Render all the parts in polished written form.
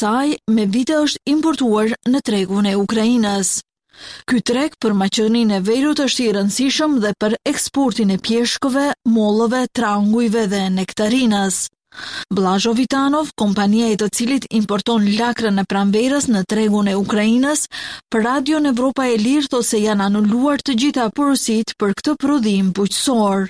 saj me vite është importuar në tregun e Ukrainës. Ky treg për Maqedoninë e Veriut është i rëndësishëm dhe për eksportin e pjeshkëve, mollëve, trangujve dhe nektarinës. Blažo Vitanov, kompania e të cilit importon lakrën e pranverës në tregun e Ukrainës, për Radion Evropa e Lirë thotë se janë anuluar të gjitha porosit për këtë prodhim bujqësor.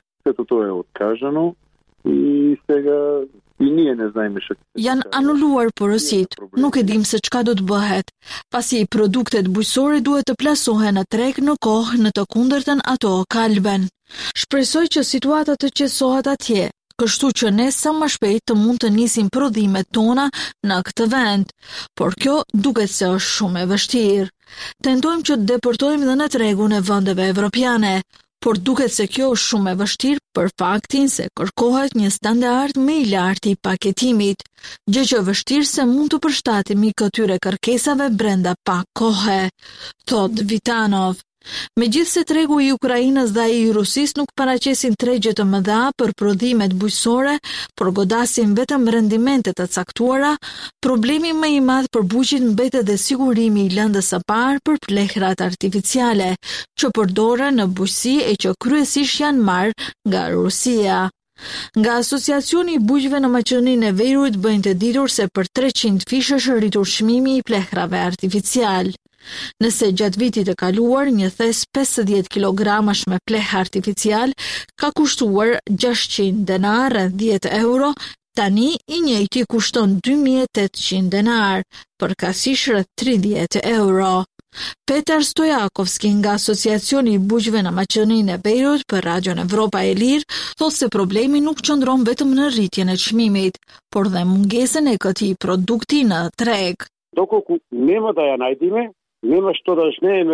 Janë anuluar porosit, nuk e dim se çka do të bëhet, pasi produktet bujqësore duhet të plasohen në treg në kohë, në të kundërtën ato kalben. Shpresoj që situata të qetësohet atje, kështu që ne sa më shpejt të mund të nisim prodhimet tona në këtë vend, por kjo duket se është shumë e vështirë. Tentojmë që të deportojmë dhe në tregun e vendeve evropiane, por duket se kjo është shumë e vështirë për faktin se kërkohet një standard më i lartë i paketimit, gjë që vështirë se mund të përshtatemi këtyre kërkesave brenda pak kohe, thot Vitanov. Megjithse tregu i Ukrainës dhe ai i Rusisë nuk paraqesin tregje të mëdha për prodhimet bujqësore, por godasin vetëm rendimente të caktuara, problemi më i madh për bujqit mbetet dhe sigurimi i lëndës së parë për plehrat artificiale, që përdoren në bujqësi e që kryesisht janë marrë nga Rusia. Nga Asociacioni i Bujqve në Maqedoninë e Veriut bëjnë të ditur se për 300 fish është rritur çmimi i plehrave artificial. Nëse gjatë vitit të kaluar një thes 50 kilogramash me pleh artificial ka kushtuar 600 denar, rreth 10 euro, tani i njëjti kushton 2800 denar, përkatësisht rreth 30 euro. Petar Stojakovski nga Asociacioni i Bujqve në Maqedoninë e Veriut për Radion Evropa e Lirë thotë se problemi nuk qëndron vetëm në rritjen e çmimit, por dhe mungesën e këtij produkti në treg. Доколку нема да ја најдеме, нема што да жнееме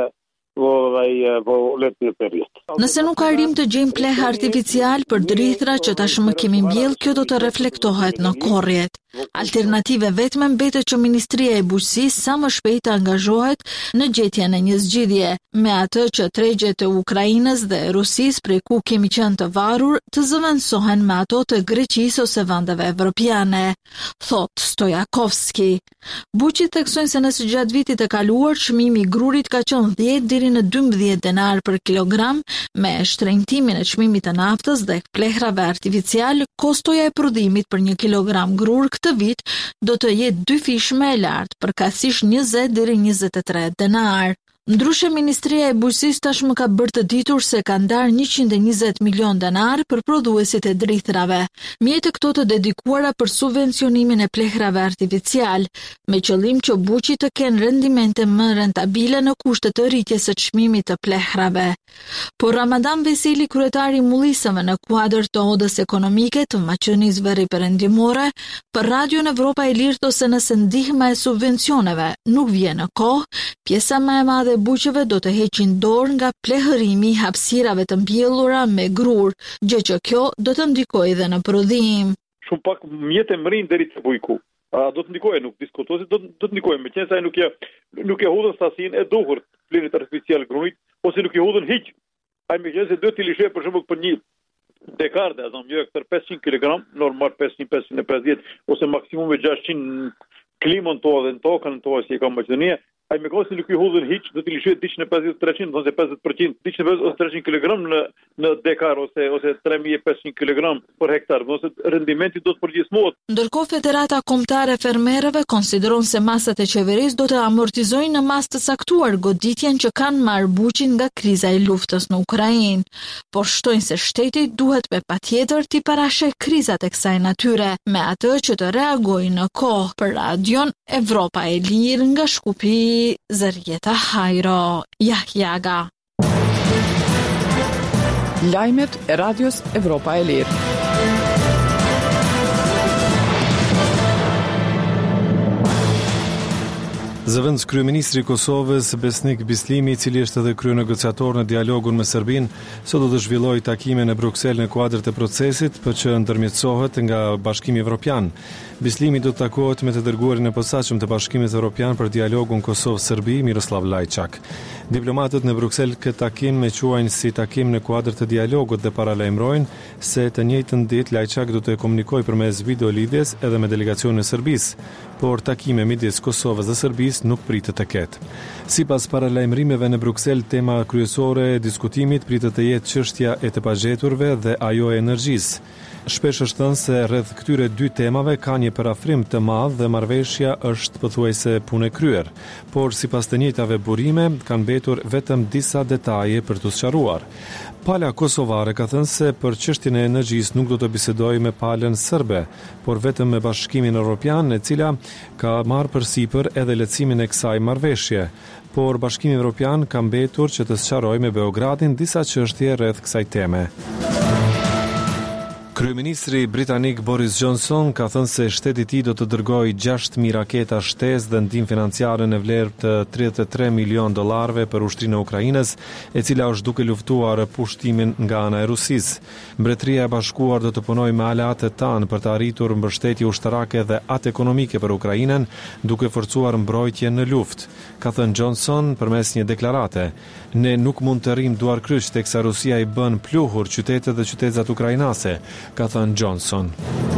во летния период. Nëse nuk arrim të gjejmë pleh artificial për drithra që tashmë kemi mbjell, kjo do të reflektohet në korrjet. Alternative vetme mbetet që Ministria e Bujqësisë sa më shpejt të angazhohet në gjetjen e një zgjidhje, me atë që tregjet e Ukrainës dhe Rusisë prej ku kemi qenë të varur të zëvendësohen me ato të Greqisë ose vendeve evropiane, thot Stojakovski. Bujqit theksojnë se nëse gjatë vitit të kaluar çmimi i grurit ka qenë 10 deri në 12 denar për kilogram, me shtrenjtimin e çmimit të naftës dhe plehrave artificial, kostoja e prodhimit për 1 kilogram grur këtë vit do të jetë 2 fish më e lartë, përkatësisht 20 deri 23 denar. Ndryshe, Ministria e Bujqësisë tashmë ka bërë të ditur se ka ndarë 120 milion denar për prodhuesit e drithrave, mjetë këto të dedikuara për subvencionimin e plehrave artificial, me qëllim që bujqit të kenë rendimente më rentabile në kushtet të rritjes së çmimit të plehrave. Por Ramadan Veseli, kryetari i mullisëve në kuadër të odës ekonomike të Maqedonisë Veriperëndimore, për Radion Evropa e Lirë thotë se nëse ndihma e subvencioneve nuk vjen në kohë, pjesa më e madhe bujqeve do të heqin dorë nga plehërimi i hapësirave të mbjellura me grur, gjë që kjo do të ndikojë edhe në prodhim. Shumë pak mjete mrin deri te bujku. Do të ndikojë, nuk diskutohet, do të ndikojë, meqenëse ai nuk e hodhën stasinë e duhur plerit artificial grunit, ose nuk e hodhën hiç. Ai meqenëse do të lishoj për shembull për një dekarde, do të thotë 500 kg, normal 550 ose maksimumi 600 klimën to dhe në tokën to si e ka Maqedonia. Ai me kosi nuk i hodhën hiç, do të lishoj 150-300 ose 50%, 150 ose 300 kg në dekar ose 3500 kg për hektar, ose rendimenti do të përgjithësohet. Ndërkohë Federata Kombëtare e Fermerëve konsideron se masat e qeverisë do të amortizojnë në mas të caktuar goditjen që kanë marrë bujqin nga kriza e luftës në Ukrainë, por shtojnë se shteti duhet me patjetër t'i parashë krizat e kësaj natyre, me atë që të reagojë në kohë. Për Radion Evropa e Lirë nga Shkupi, Zërjeta Hajro, Jahjaga. Lajmet e Radios Evropa e Lirë. Zëvendës kryeministri i Kosovës Besnik Bislimi, i cili është edhe kryenegociator në dialogun me Serbinë, sot do të zhvillojë takime në Bruksel në kuadër të procesit për që ndërmjetësohet nga Bashkimi Evropian. Bislimi do të takohet me të dërguarin e posaçëm të Bashkimit Evropian për dialogun Kosovë-Serbi, Miroslav Lajçak. Diplomatët në Bruksel këtë takim e quajnë si takim në kuadër të dialogut dhe paralajmërojnë se të njëjtën ditë Lajçak do të komunikojë përmes videolidhjes edhe me delegacionin e Serbisë, por takime midis Kosovës dhe Serbisë nuk pritet të ketë. Sipas paralajmërimeve në Bruksel, tema kryesore e diskutimit pritet të jetë çështja e të pagjeturve dhe ajo e energjisë. Shpesh është thënë se rreth këtyre dy temave ka një parafrim të madh dhe marrëveshja është pothuajse punë e kryer, por sipas të njëjtave burime kanë mbetur vetëm disa detaje për të sqaruar. Pala kosovare ka thënë se për çështjen e energjisë nuk do të bisedojë me palën serbe, por vetëm me Bashkimin Evropian, e cila ka marrë përsipër edhe lehtësimin e kësaj marrëveshje. Por Bashkimi Evropian ka mbetur që të sqarojë me Beogradin disa çështje rreth kësaj teme. Kryeministri britanik Boris Johnson ka thënë se shteti i tij do të dërgojë 6.000 raketa shtesë dhe ndihmë financiare në vlerë të $33 milion për ushtrinë e Ukrainës, e cila është duke luftuar pushtimin nga ana e Rusisë. Mbretëria e Bashkuar do të punojë me aleatët tanë për të arritur mbështetje ushtarake dhe atë ekonomike për Ukrainën, duke forcuar mbrojtjen në luftë, ka thënë Johnson përmes një deklarate. Ne nuk mund të rrim duar kryq teksa Rusia i bën pluhur qytetet dhe qytetat ukrainase, ka thënë Johnson.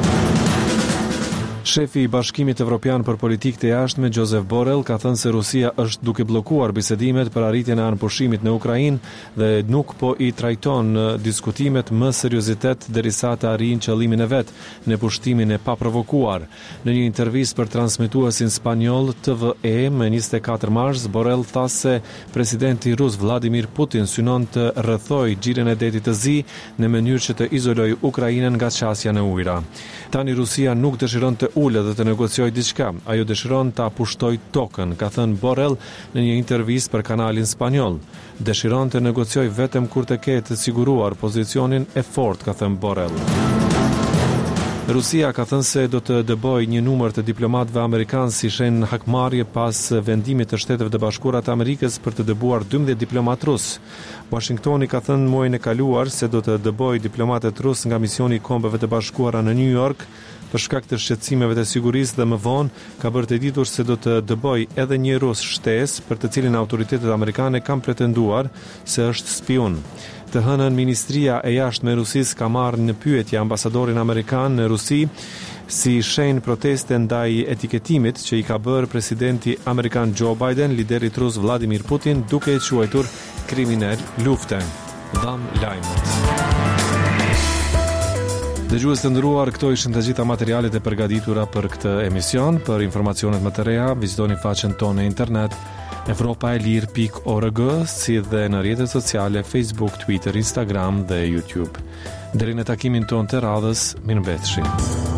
Shefi i Bashkimit Evropian për politikë të jashtme, Josep Borrell, ka thënë se Rusia është duke bllokuar bisedimet për arritjen e anëpushimit në Ukrainë dhe nuk po i trajton diskutimet më seriozitet derisa të arrijë qëllimin e vet në pushtimin e paprovokuar. Në një intervistë për transmetuesin spanjoll TVE më 24 mars, Borrell tha se presidenti rus Vladimir Putin synon të rrethojë xhiren e detit të Zi në mënyrë që të izolojë Ukrainën nga qasja në ujëra. Tani Rusia nuk dëshiron të ulë dhe të negociojë diçka, ajo dëshiron ta pushtojë tokën, ka thënë Borrell në një intervistë për kanalin spanjoll. Dëshiron të negociojë vetëm kur të ketë siguruar pozicionin e fortë, ka thënë Borrell. Rusia ka thënë se do të dëbojë një numër të diplomatëve amerikanë si shenjë hakmarrje pas vendimit të Shteteve të Bashkuara të Amerikës për të dëbuar 12 diplomatë rus. Washingtoni ka thënë muajin e kaluar se do të dëbojë diplomatët rus nga misioni i Kombeve të Bashkuara në New York për shkak të shqetësimeve të sigurisë dhe më vonë ka bërë të ditur se do të dëbojë edhe një rus shtesë për të cilin autoritetet amerikane kanë pretenduar se është spiun. Të hënën Ministria e Jashtme e Rusisë ka marrë në pyetje ambasadorin amerikan në Rusi si shenjë proteste ndaj etiketimit që i ka bërë presidenti amerikan Joe Biden liderit rus Vladimir Putin, duke i quajtur kriminal lufte. Dham lajmet. Dëgjues të nderuar, këto ishin të gjitha materialet e përgatitura për këtë emision. Për informacionet më të reja, vizitoni faqen tonë në internet europaelir.org, si dhe në rrjetet sociale Facebook, Twitter, Instagram dhe YouTube. Deri në takimin tonë të radhës, mirëmbëjtje.